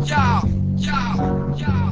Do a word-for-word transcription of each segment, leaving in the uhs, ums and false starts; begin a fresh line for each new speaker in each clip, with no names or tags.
ya, ya, ya.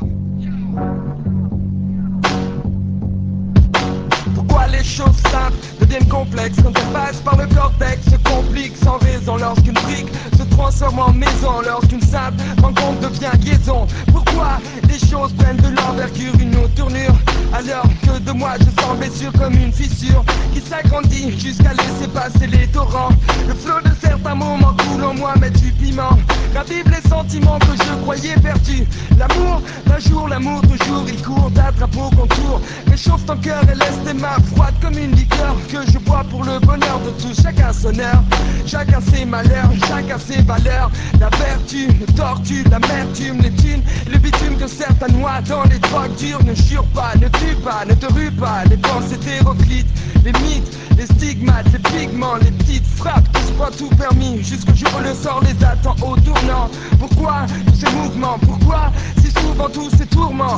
Pourquoi les choses simples deviennent complexes quand elles passent par le cortex, se compliquent sans raison lorsqu'une brique se transforme en maison, lorsqu'une simple rencontre devient liaison. Pourquoi les choses prennent de l'envergure, une autre tournure, alors que de moi je sens blessure comme une fissure qui s'agrandit jusqu'à laisser passer les torrents. Le flot de certains moments coule en moi, met du piment, ravive les sentiments que je croyais perdus. L'amour d'un jour, l'amour toujours, il court d'attrape au contour, réchauffe ton cœur et laisse tes mains froides comme une liqueur que je bois pour le bonheur de tous. Chacun son heure, chacun ses malheurs, chacun ses valeurs. La vertu, le tortue, l'amertume, les thunes, le bitume que certains noient dans les drogues dures. Ne jure pas, ne tue pas, ne te rue pas. Les pensées hétéroclites, les mythes, les stigmates, les pigments, les petites frappes, tous pas tout permis. Jusqu'au jour où le sort les attend au tournant. Pourquoi tous ces mouvements? Pourquoi si souvent tous ces tourments?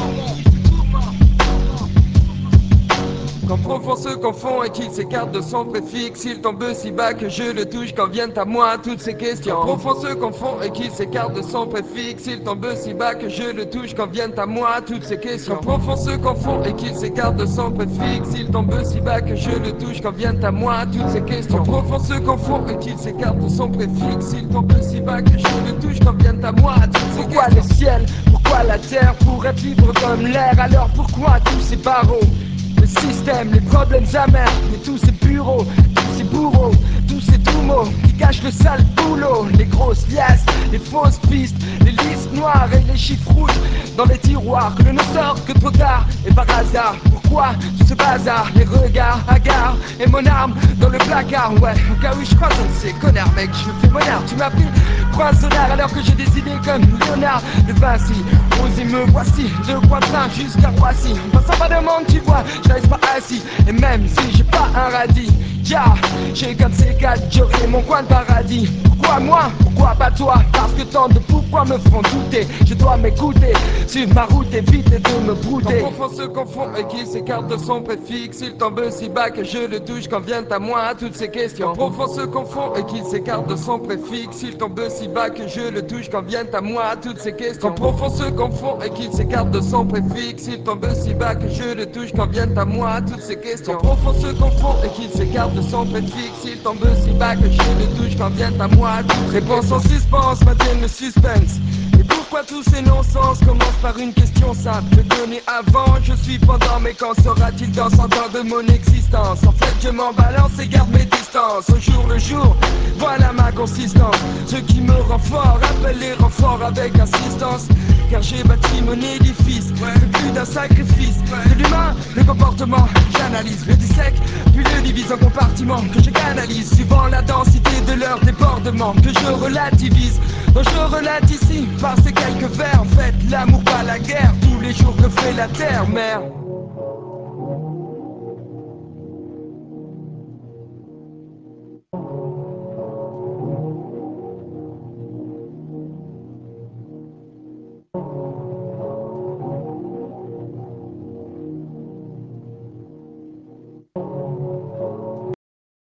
Quand profond se confond et qu'il s'écarte de son préfixe, il tombe si bas que je le touche quand viennent à moi toutes ces questions. Quand profond se confond et qu'il s'écarte de son préfixe, il tombe si bas que je le touche quand viennent à moi toutes ces questions. Quand profond se confond et qu'il s'écarte de son préfixe, il tombe si bas que je le touche quand viennent à moi toutes ces questions. Quand profond se confond et qu'il s'écarte de son préfixe, il tombe si bas que je le touche quand viennent à moi toutes ces questions. Pourquoi le ciel? Pourquoi la terre? Pour être libre comme l'air, alors pourquoi tous ces barreaux? Le système, les problèmes amers, et tous ces bureaux, tous ces bourreaux, tous ces doux-mots qui cachent le sale boulot, les grosses liasses, les fausses pistes, les listes noires et les chiffres rouges dans les tiroirs que l'on ne sort que trop tard et par hasard. Pourquoi tout ce bazar, les regards hagards et mon arme dans le placard? Ouais, au cas où je croise un de ces connards, mec, je fais mon art. Tu m'as pris pour un sonar alors que j'ai des idées comme Léonard de Vinci. Osez me voici, de Pointin jusqu'à Roissy. En passant pas de monde, tu vois, je reste pas assis. Et même si j'ai pas un radis, ya, yeah, j'ai comme ces quatre, j'aurai mon coin de paradis. Pourquoi moi? Pourquoi pas toi? Parce que tant de pourquoi me font douter. Je dois m'écouter, suivre ma route, éviter de me brouter. Quand profond se confond et qu'il s'écarte de son préfixe, il tombe si bas que je le touche quand viennent à moi toutes ces questions. Quand profond se confond et qu'il s'écarte de son préfixe, il tombe si bas que je le touche quand viennent à moi toutes ces questions. Quand profond se confond et qu'il s'écarte de son préfixe, il tombe si bas que je le touche quand viennent à moi toutes ces questions. Quand profond se confond et qu'il s'écarte de son préfixe, il tombe si bas que je le touche quand viennent à moi toutes ces réponses en suspens maintiennent le suspense. Et pourquoi tous ces non-sens commencent par une question simple? Je donnais avant, je suis pendant, mais quand sera-t-il dans cent ans de mon existence? En fait je m'en balance et garde mes distances au jour le jour, voilà ma consistance. Ce qui me rend fort, appelle les renforts avec insistance. Car j'ai bâti mon édifice, c'est plus d'un sacrifice. De l'humain, le comportement, j'analyse, le dissèque, puis le divise en compartiments que je canalise, suivant la densité de leur débordement, que je relativise, dont je relate ici, par ces quelques vers. En fait, l'amour pas la guerre, tous les jours que fait la terre, mère.